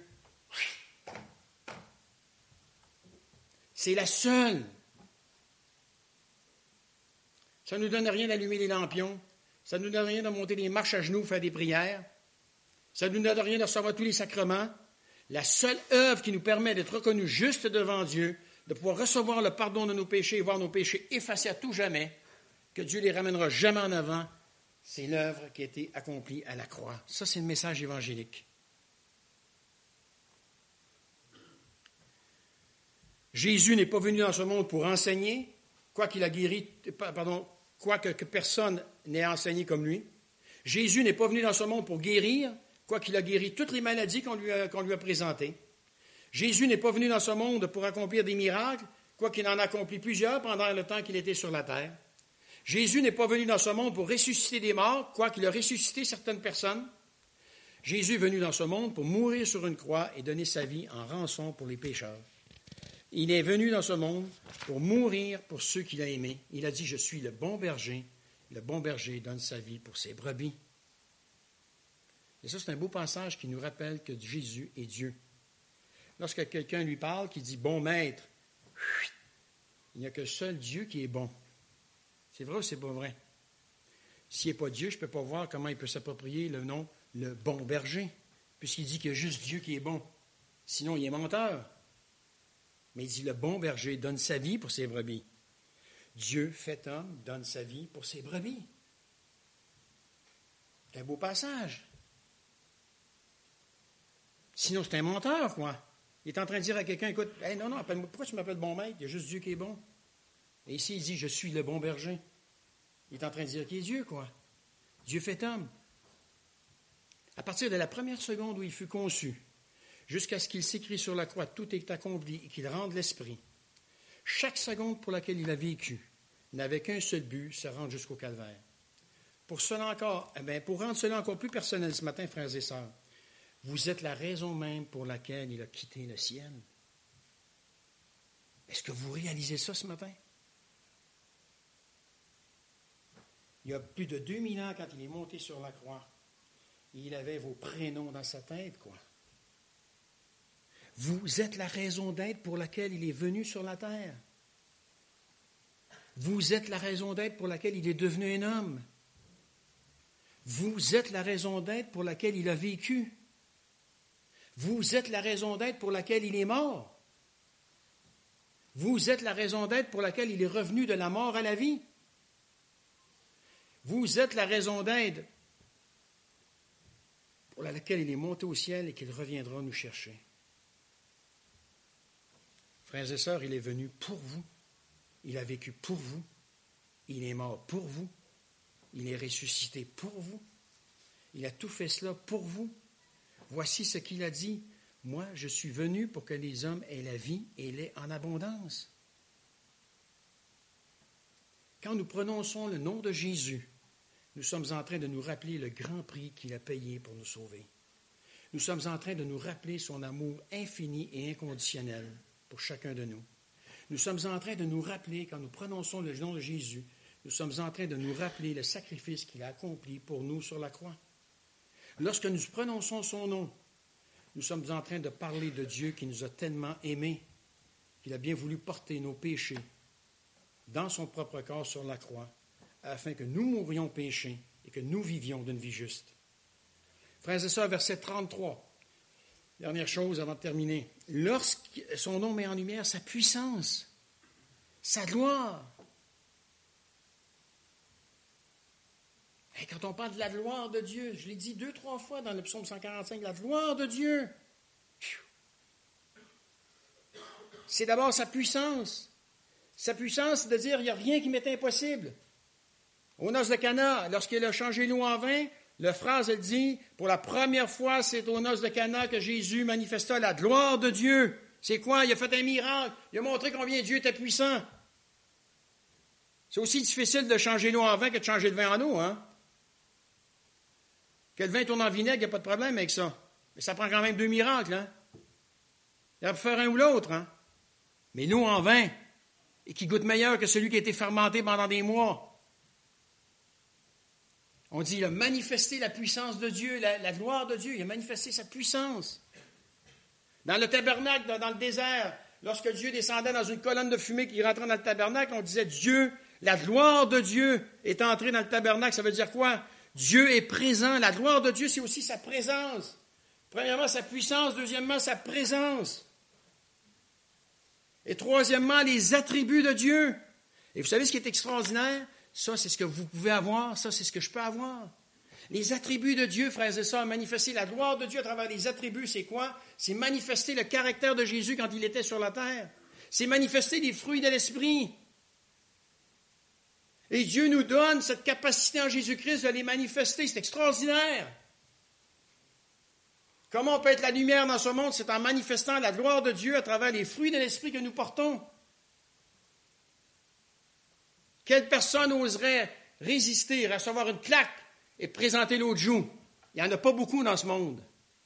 C'est la seule. Ça ne nous donne rien d'allumer les lampions. Ça ne nous donne rien de monter des marches à genoux, faire des prières. Ça ne nous donne rien de recevoir tous les sacrements. La seule œuvre qui nous permet d'être reconnus justes devant Dieu, de pouvoir recevoir le pardon de nos péchés et voir nos péchés effacés à tout jamais, que Dieu les ramènera jamais en avant, c'est l'œuvre qui a été accomplie à la croix. Ça, c'est le message évangélique. Jésus n'est pas venu dans ce monde pour enseigner, quoi qu'il a guéri, pardon, quoi que, que personne n'ait enseigné comme lui. Jésus n'est pas venu dans ce monde pour guérir, quoi qu'il a guéri toutes les maladies qu'on lui a, qu'on lui a présentées. Jésus n'est pas venu dans ce monde pour accomplir des miracles, quoi qu'il en a accompli plusieurs pendant le temps qu'il était sur la terre. Jésus n'est pas venu dans ce monde pour ressusciter des morts, quoi qu'il a ressuscité certaines personnes. Jésus est venu dans ce monde pour mourir sur une croix et donner sa vie en rançon pour les pécheurs. Il est venu dans ce monde pour mourir pour ceux qu'il a aimés. Il a dit, je suis le bon berger. Le bon berger donne sa vie pour ses brebis. Et ça, c'est un beau passage qui nous rappelle que Jésus est Dieu. Lorsque quelqu'un lui parle, qui dit « bon maître », il n'y a que seul Dieu qui est bon. C'est vrai ou c'est pas vrai? S'il n'est pas Dieu, je ne peux pas voir comment il peut s'approprier le nom « le bon berger », puisqu'il dit qu'il y a juste Dieu qui est bon. Sinon, il est menteur. Mais il dit « le bon berger donne sa vie pour ses brebis ». Dieu, fait homme, donne sa vie pour ses brebis. C'est un beau passage. Sinon, c'est un menteur, quoi. Il est en train de dire à quelqu'un, écoute, hey, non, non, appelle-moi, pourquoi tu m'appelles bon maître? Il y a juste Dieu qui est bon. Et ici, il dit, je suis le bon berger. Il est en train de dire qu'il est Dieu, quoi. Dieu fait homme. À partir de la première seconde où il fut conçu, jusqu'à ce qu'il s'écrit sur la croix, tout est accompli et qu'il rende l'esprit, chaque seconde pour laquelle il a vécu n'avait qu'un seul but, se rendre jusqu'au calvaire. Pour cela encore, eh bien, pour rendre cela encore plus personnel ce matin, frères et sœurs, vous êtes la raison même pour laquelle il a quitté le ciel. Est-ce que vous réalisez ça ce matin? Il y a plus de deux mille ans, quand il est monté sur la croix, il avait vos prénoms dans sa tête, quoi. Vous êtes la raison d'être pour laquelle il est venu sur la terre. Vous êtes la raison d'être pour laquelle il est devenu un homme. Vous êtes la raison d'être pour laquelle il a vécu. Vous êtes la raison d'être pour laquelle il est mort. Vous êtes la raison d'être pour laquelle il est revenu de la mort à la vie. Vous êtes la raison d'être pour laquelle il est monté au ciel et qu'il reviendra nous chercher. Frères et sœurs, il est venu pour vous. Il a vécu pour vous. Il est mort pour vous. Il est ressuscité pour vous. Il a tout fait cela pour vous. Voici ce qu'il a dit. Moi, je suis venu pour que les hommes aient la vie et l'aient en abondance. Quand nous prononçons le nom de Jésus, nous sommes en train de nous rappeler le grand prix qu'il a payé pour nous sauver. Nous sommes en train de nous rappeler son amour infini et inconditionnel pour chacun de nous. Nous sommes en train de nous rappeler, quand nous prononçons le nom de Jésus, nous sommes en train de nous rappeler le sacrifice qu'il a accompli pour nous sur la croix. Lorsque nous prononçons son nom, nous sommes en train de parler de Dieu qui nous a tellement aimés, qu'il a bien voulu porter nos péchés dans son propre corps sur la croix, afin que nous mourions péchés et que nous vivions d'une vie juste. Frères et sœurs, verset trente-trois. Dernière chose avant de terminer. Lorsque son nom met en lumière sa puissance, sa gloire. Et quand on parle de la gloire de Dieu, je l'ai dit deux, trois fois dans le psaume cent quarante-cinq, la gloire de Dieu, c'est d'abord sa puissance. Sa puissance, c'est de dire, il n'y a rien qui m'est impossible. Aux noces de Cana, lorsqu'il a changé l'eau en vin, la phrase, elle dit, pour la première fois, c'est aux noces de Cana que Jésus manifesta la gloire de Dieu. C'est quoi? Il a fait un miracle. Il a montré combien Dieu était puissant. C'est aussi difficile de changer l'eau en vin que de changer le vin en eau, hein? Que le vin tourne en vinaigre, il n'y a pas de problème avec ça. Mais ça prend quand même deux miracles, hein? Il faut faire un ou l'autre, hein? Mais l'eau en vin, et qui goûte meilleur que celui qui a été fermenté pendant des mois. On dit, il a manifesté la puissance de Dieu, la, la gloire de Dieu, il a manifesté sa puissance. Dans le tabernacle, dans, dans le désert, lorsque Dieu descendait dans une colonne de fumée qui rentrait dans le tabernacle, on disait, Dieu, la gloire de Dieu est entrée dans le tabernacle. Ça veut dire quoi? Dieu est présent. La gloire de Dieu, c'est aussi sa présence. Premièrement, sa puissance. Deuxièmement, sa présence. Et troisièmement, les attributs de Dieu. Et vous savez ce qui est extraordinaire? Ça, c'est ce que vous pouvez avoir. Ça, c'est ce que je peux avoir. Les attributs de Dieu, frères et sœurs, manifester la gloire de Dieu à travers les attributs, c'est quoi? C'est manifester le caractère de Jésus quand il était sur la terre. C'est manifester les fruits de l'Esprit. Et Dieu nous donne cette capacité en Jésus-Christ de les manifester. C'est extraordinaire. Comment on peut être la lumière dans ce monde? C'est en manifestant la gloire de Dieu à travers les fruits de l'Esprit que nous portons. Quelle personne oserait résister, recevoir une claque et présenter l'autre joue? Il n'y en a pas beaucoup dans ce monde.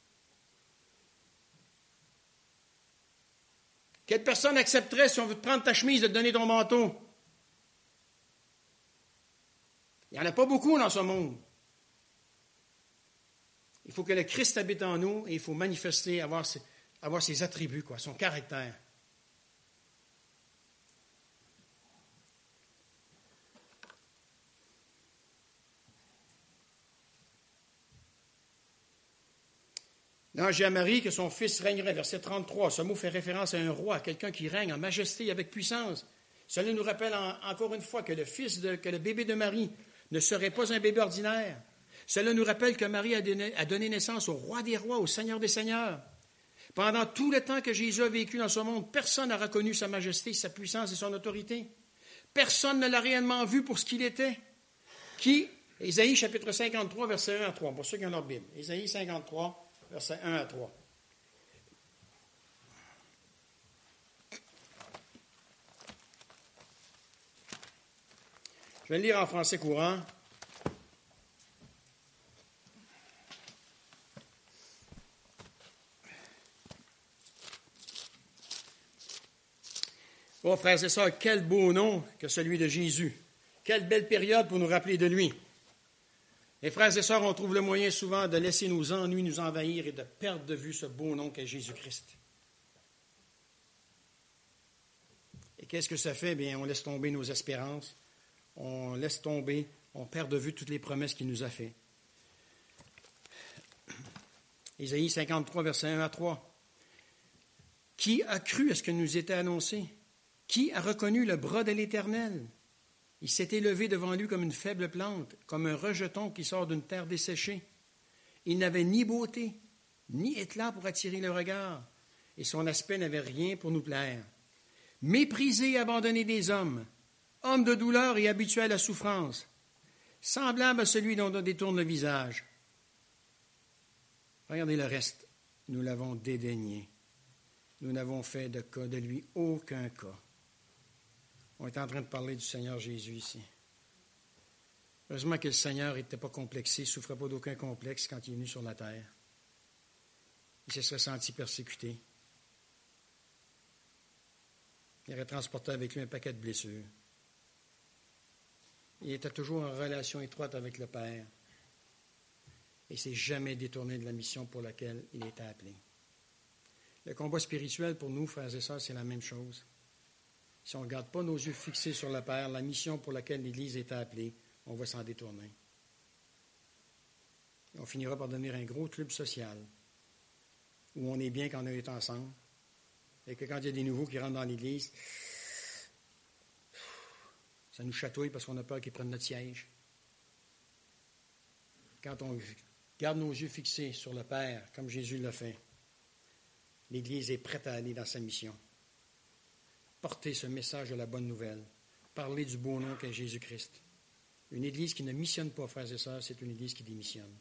Quelle personne accepterait, si on veut te prendre ta chemise, de te donner ton manteau? Il n'y en a pas beaucoup dans ce monde. Il faut que le Christ habite en nous et il faut manifester, avoir ses, avoir ses attributs, quoi, son caractère. L'ange dit à Marie que son fils régnerait, verset trente-trois. Ce mot fait référence à un roi, à quelqu'un qui règne en majesté et avec puissance. Cela nous rappelle en, encore une fois que le fils, de, que le bébé de Marie ne serait pas un bébé ordinaire. Cela nous rappelle que Marie a donné, a donné naissance au roi des rois, au Seigneur des seigneurs. Pendant tout le temps que Jésus a vécu dans ce monde, personne n'a reconnu sa majesté, sa puissance et son autorité. Personne ne l'a réellement vu pour ce qu'il était. Qui? Ésaïe chapitre cinquante-trois, versets un à trois, pour ceux qui ont leur Bible. Ésaïe cinquante-trois, versets un à trois. Je vais le lire en français courant. Oh, frères et sœurs, quel beau nom que celui de Jésus. Quelle belle période pour nous rappeler de lui. Et frères et sœurs, on trouve le moyen souvent de laisser nos ennuis nous envahir et de perdre de vue ce beau nom qu'est Jésus-Christ. qu'est-ce que ça fait? Bien, on laisse tomber nos espérances, on laisse tomber, on perd de vue toutes les promesses qu'il nous a faites. Ésaïe cinquante-trois, versets un à trois. Qui a cru à ce que nous était annoncé? Qui a reconnu le bras de l'Éternel? Il s'est élevé devant lui comme une faible plante, comme un rejeton qui sort d'une terre desséchée. Il n'avait ni beauté, ni éclat pour attirer le regard, et son aspect n'avait rien pour nous plaire. Méprisé et abandonné des hommes, homme de douleur et habitué à la souffrance, semblable à celui dont on détourne le visage. Regardez le reste. Nous l'avons dédaigné. Nous n'avons fait de cas de lui aucun cas. On est en train de parler du Seigneur Jésus ici. Heureusement que le Seigneur n'était pas complexé, ne souffrait pas d'aucun complexe quand il est venu sur la terre. Il se serait senti persécuté. Il aurait transporté avec lui un paquet de blessures. Il était toujours en relation étroite avec le Père. Et ne s'est jamais détourné de la mission pour laquelle il était appelé. Le combat spirituel pour nous, frères et sœurs, c'est la même chose. Si on ne garde pas nos yeux fixés sur le Père, la mission pour laquelle l'Église était appelée, on va s'en détourner. Et on finira par devenir un gros club social, où on est bien quand on est ensemble, et que quand il y a des nouveaux qui rentrent dans l'Église, ça nous chatouille parce qu'on a peur qu'ils prennent notre siège. Quand on garde nos yeux fixés sur le Père, comme Jésus l'a fait, l'Église est prête à aller dans sa mission. Porter ce message de la bonne nouvelle. Parler du beau nom qu'est Jésus-Christ. Une Église qui ne missionne pas, frères et sœurs, c'est une Église qui démissionne.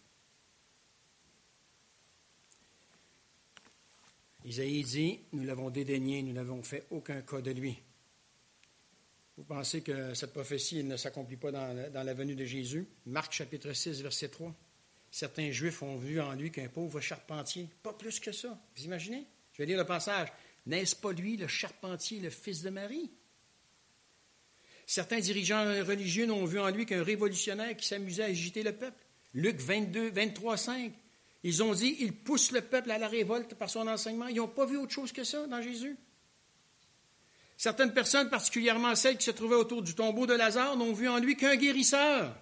Isaïe dit, nous l'avons dédaigné, nous n'avons fait aucun cas de lui. Vous pensez que cette prophétie ne s'accomplit pas dans la, dans la venue de Jésus? Marc chapitre six, verset trois. Certains Juifs ont vu en lui qu'un pauvre charpentier. Pas plus que ça. Vous imaginez? Je vais lire le passage. N'est-ce pas lui, le charpentier, le fils de Marie? Certains dirigeants religieux n'ont vu en lui qu'un révolutionnaire qui s'amusait à agiter le peuple. Luc vingt-deux, vingt-trois, cinq. Ils ont dit, il pousse le peuple à la révolte par son enseignement. Ils n'ont pas vu autre chose que ça dans Jésus. Certaines personnes, particulièrement celles qui se trouvaient autour du tombeau de Lazare, n'ont vu en lui qu'un guérisseur.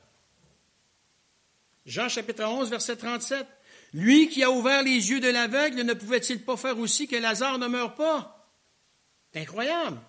Jean chapitre onze, verset trente-sept. Lui qui a ouvert les yeux de l'aveugle, ne pouvait-il pas faire aussi que Lazare ne meure pas? C'est incroyable.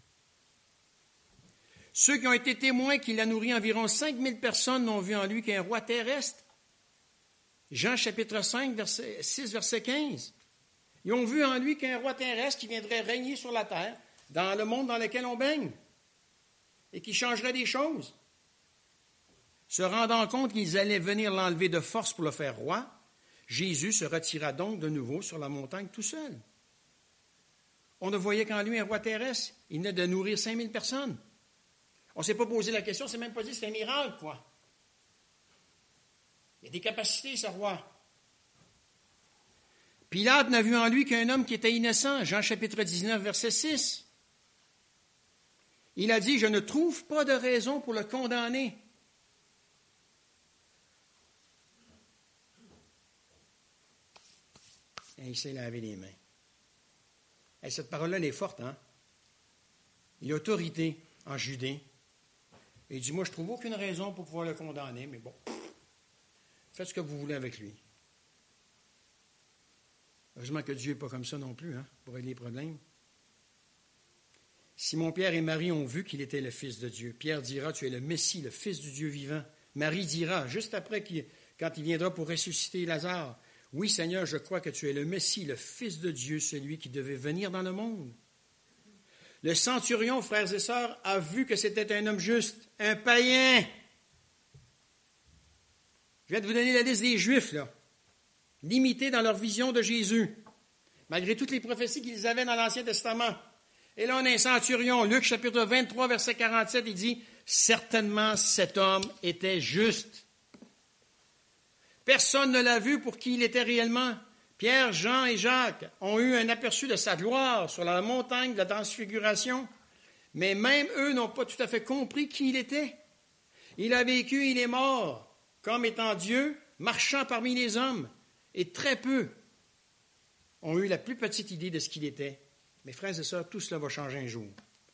Ceux qui ont été témoins qu'il a nourri environ cinq mille personnes n'ont vu en lui qu'un roi terrestre. Jean chapitre cinq, verset six, verset quinze. Ils ont vu en lui qu'un roi terrestre qui viendrait régner sur la terre, dans le monde dans lequel on baigne, et qui changerait des choses. Se rendant compte qu'ils allaient venir l'enlever de force pour le faire roi, Jésus se retira donc de nouveau sur la montagne tout seul. On ne voyait qu'en lui un roi terrestre. Il venait de nourrir cinq mille personnes. On ne s'est pas posé la question, on ne s'est même pas dit que c'était un miracle, quoi. Il y a des capacités, ce roi. Pilate n'a vu en lui qu'un homme qui était innocent. Jean chapitre dix-neuf, verset six. Il a dit, je ne trouve pas de raison pour le condamner. Et il s'est lavé les mains. Et cette parole-là, elle est forte, hein? Il a autorité en Judée. Et il dit, moi, je ne trouve aucune raison pour pouvoir le condamner, mais bon, faites ce que vous voulez avec lui. Heureusement que Dieu n'est pas comme ça non plus, hein, pour régler les problèmes. Simon-Pierre et Marie ont vu qu'il était le Fils de Dieu. Pierre dira, tu es le Messie, le Fils du Dieu vivant. Marie dira, juste après, qu'il, quand il viendra pour ressusciter Lazare, oui, Seigneur, je crois que tu es le Messie, le Fils de Dieu, celui qui devait venir dans le monde. Le centurion, frères et sœurs, a vu que c'était un homme juste, un païen. Je vais vous donner la liste des Juifs, là, limités dans leur vision de Jésus, malgré toutes les prophéties qu'ils avaient dans l'Ancien Testament. Et là, on a un centurion, Luc chapitre vingt-trois, verset quarante-sept, il dit, « Certainement, cet homme était juste. » Personne ne l'a vu pour qui il était réellement. Pierre, Jean et Jacques ont eu un aperçu de sa gloire sur la montagne de la transfiguration, mais même eux n'ont pas tout à fait compris qui il était. Il a vécu, il est mort, comme étant Dieu, marchant parmi les hommes, et très peu ont eu la plus petite idée de ce qu'il était. Mais frères et sœurs, tout cela va changer un jour.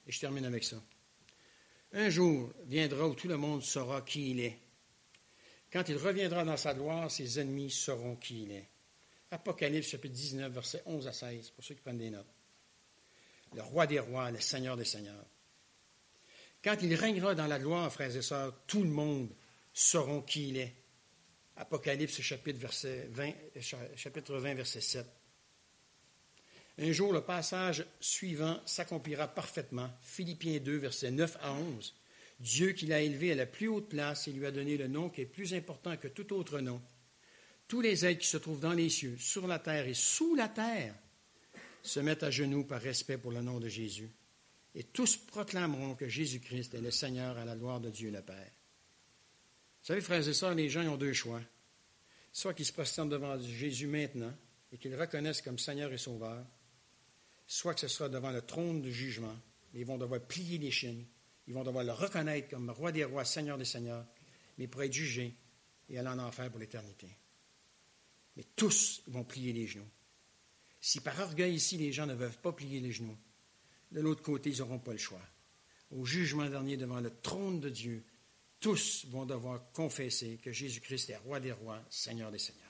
Et je termine avec ça. Un jour viendra où tout le monde saura qui il est. Quand il reviendra dans sa gloire, ses ennemis sauront qui il est. Apocalypse, chapitre dix-neuf, versets onze à seize, pour ceux qui prennent des notes. Le roi des rois, le Seigneur des seigneurs. Quand il régnera dans la gloire, frères et sœurs, tout le monde sauront qui il est. Apocalypse, chapitre, verset vingt, chapitre vingt, verset sept. Un jour, le passage suivant s'accomplira parfaitement. Philippiens deux, versets neuf à onze. Dieu qui l'a élevé à la plus haute place et lui a donné le nom qui est plus important que tout autre nom. Tous les êtres qui se trouvent dans les cieux, sur la terre et sous la terre se mettent à genoux par respect pour le nom de Jésus. Et tous proclameront que Jésus-Christ est le Seigneur à la gloire de Dieu le Père. Vous savez, frères et sœurs, les gens ils ont deux choix. Soit qu'ils se prosternent devant Jésus maintenant et qu'ils le reconnaissent comme Seigneur et Sauveur, soit que ce sera devant le trône du jugement, mais ils vont devoir plier les chines, ils vont devoir le reconnaître comme roi des rois, Seigneur des seigneurs, mais pour être jugés et aller en enfer pour l'éternité. Mais tous vont plier les genoux. Si par orgueil ici, les gens ne veulent pas plier les genoux, de l'autre côté, ils n'auront pas le choix. Au jugement dernier, devant le trône de Dieu, tous vont devoir confesser que Jésus-Christ est roi des rois, Seigneur des seigneurs.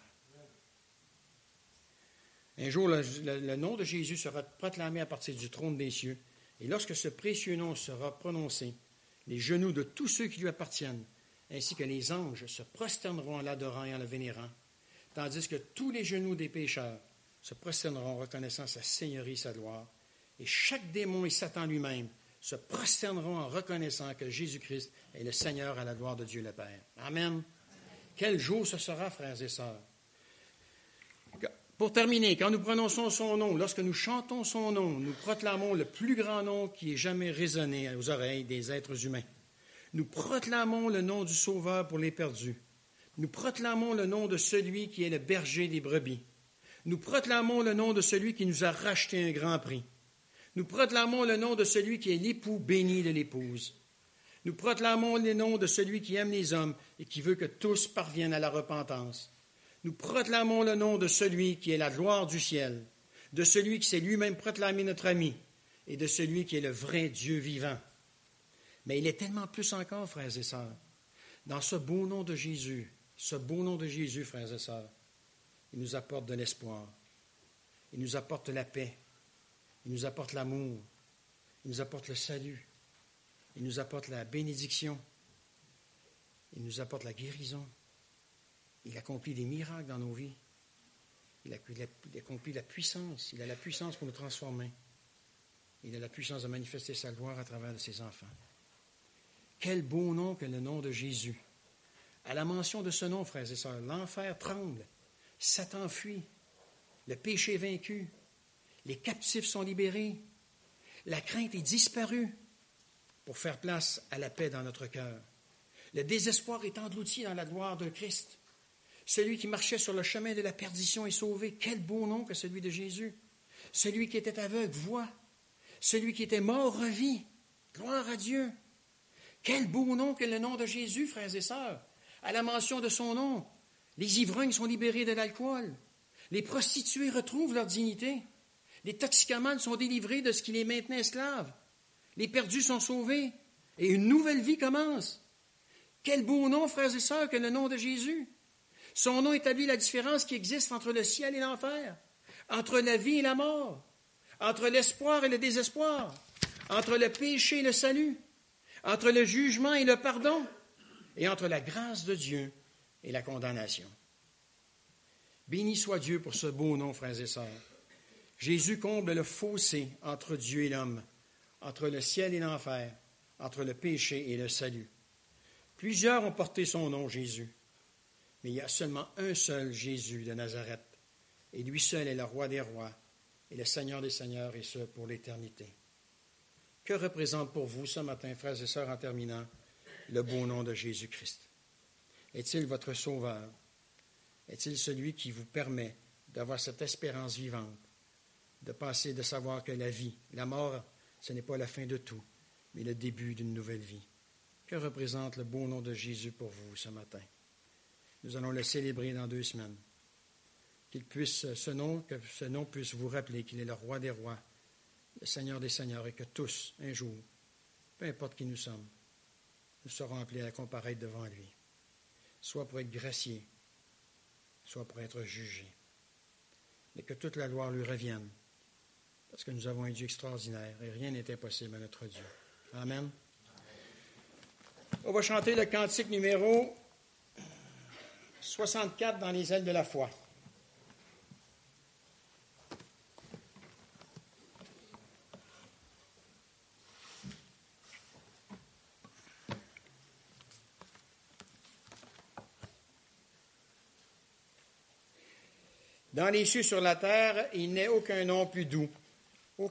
Un jour, le, le, le nom de Jésus sera proclamé à partir du trône des cieux. Et lorsque ce précieux nom sera prononcé, les genoux de tous ceux qui lui appartiennent, ainsi que les anges, se prosterneront en l'adorant et en le vénérant, tandis que tous les genoux des pécheurs se prosterneront en reconnaissant sa seigneurie et sa gloire. Et chaque démon et Satan lui-même se prosterneront en reconnaissant que Jésus-Christ est le Seigneur à la gloire de Dieu le Père. Amen. Amen. Quel jour ce sera, frères et sœurs? Pour terminer, quand nous prononçons son nom, lorsque nous chantons son nom, nous proclamons le plus grand nom qui ait jamais résonné aux oreilles des êtres humains. Nous proclamons le nom du Sauveur pour les perdus. Nous proclamons le nom de celui qui est le berger des brebis. Nous proclamons le nom de celui qui nous a racheté un grand prix. Nous proclamons le nom de celui qui est l'époux béni de l'épouse. Nous proclamons le nom de celui qui aime les hommes et qui veut que tous parviennent à la repentance. Nous proclamons le nom de celui qui est la gloire du ciel, de celui qui s'est lui-même proclamé notre ami et de celui qui est le vrai Dieu vivant. Mais il est tellement plus encore, frères et sœurs. Dans ce beau nom de Jésus, ce beau nom de Jésus, frères et sœurs, il nous apporte de l'espoir, il nous apporte la paix, il nous apporte l'amour, il nous apporte le salut, il nous apporte la bénédiction, il nous apporte la guérison. Il accomplit des miracles dans nos vies. Il accomplit la puissance. Il a la puissance pour nous transformer. Il a la puissance de manifester sa gloire à travers de ses enfants. Quel beau nom que le nom de Jésus. À la mention de ce nom, frères et sœurs, l'enfer tremble, Satan fuit, le péché est vaincu, les captifs sont libérés, la crainte est disparue pour faire place à la paix dans notre cœur. Le désespoir est englouti dans la gloire de Christ. Celui qui marchait sur le chemin de la perdition est sauvé. Quel beau nom que celui de Jésus. Celui qui était aveugle voit. Celui qui était mort revit. Gloire à Dieu. Quel beau nom que le nom de Jésus, frères et sœurs. À la mention de son nom, les ivrognes sont libérés de l'alcool. Les prostituées retrouvent leur dignité. Les toxicomanes sont délivrés de ce qui les maintenait esclaves. Les perdus sont sauvés. Et une nouvelle vie commence. Quel beau nom, frères et sœurs, que le nom de Jésus. Son nom établit la différence qui existe entre le ciel et l'enfer, entre la vie et la mort, entre l'espoir et le désespoir, entre le péché et le salut, entre le jugement et le pardon, et entre la grâce de Dieu et la condamnation. Béni soit Dieu pour ce beau nom, frères et sœurs. Jésus comble le fossé entre Dieu et l'homme, entre le ciel et l'enfer, entre le péché et le salut. Plusieurs ont porté son nom, Jésus. Mais il y a seulement un seul Jésus de Nazareth, et lui seul est le roi des rois et le Seigneur des seigneurs, et ce, pour l'éternité. Que représente pour vous ce matin, frères et sœurs, en terminant, le beau nom de Jésus-Christ? Est-il votre sauveur? Est-il celui qui vous permet d'avoir cette espérance vivante, de penser, de savoir que la vie, la mort, ce n'est pas la fin de tout, mais le début d'une nouvelle vie? Que représente le beau nom de Jésus pour vous ce matin? Nous allons le célébrer dans deux semaines. Qu'il puisse, ce nom, que ce nom puisse vous rappeler qu'il est le roi des rois le Seigneur des Seigneurs, et que tous, un jour, peu importe qui nous sommes, nous serons appelés à comparaître devant lui, soit pour être graciés, soit pour être jugés. Mais que toute la gloire lui revienne, parce que nous avons un Dieu extraordinaire et rien n'est impossible à notre Dieu. Amen. On va chanter le cantique numéro soixante-quatre dans les ailes de la foi. Dans les cieux sur la terre, il n'est aucun nom plus doux